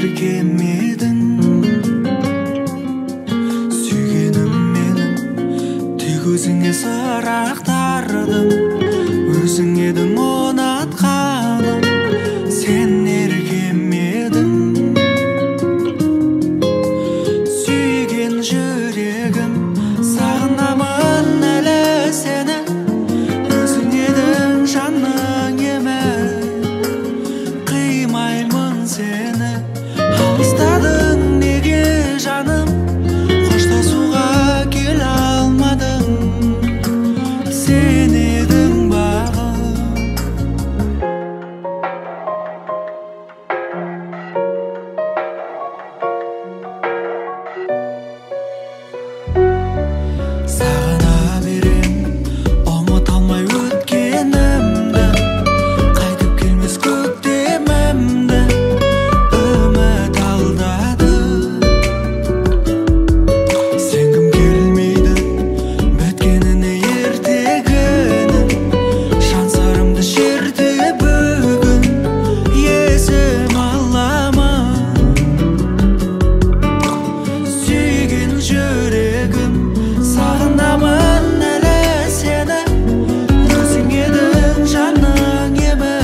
еркемедің. Сүйгенім менің тек өзіңе сұрақтардым. Өзің едің ұнатқаным, сен еркемедің. Сүйген жүрегім, сағынамын әлі сені. Өзің едің жанның емі, қимаймын сені. Алыстадың неге жаным, қоштасуға келе алмадың. Сен едің бағым. Сағына берем, ұмыта алмай өткенімді, қайтып келмес көктемімді. Үміт алдады, сенгім келмейді біткеніне ертегінің. Жан сырымды шерте бүгін, есім аламын. Сүйген жүрегім, сағынамын әлі сені. Өзің едің жанның емі,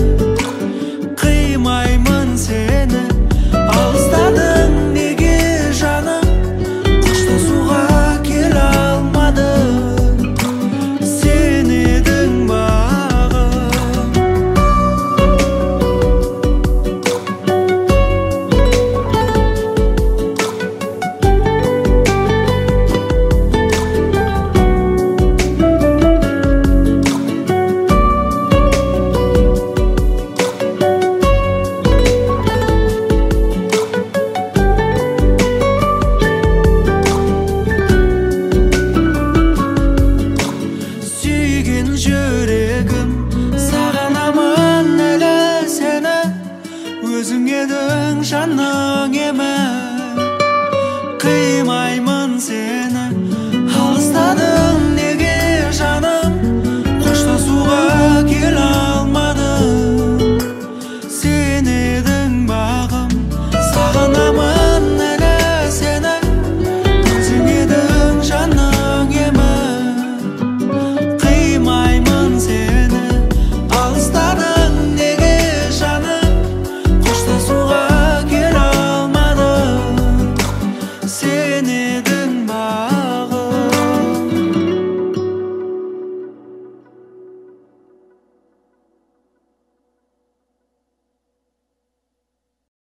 қимаймын сені. Алыстадың неге жаным, қоштасуға келе алмадың. Сен едің бағым. Сүйген жүрегім, сағынамын әлі сені. Өзің едің жанның емі, қимай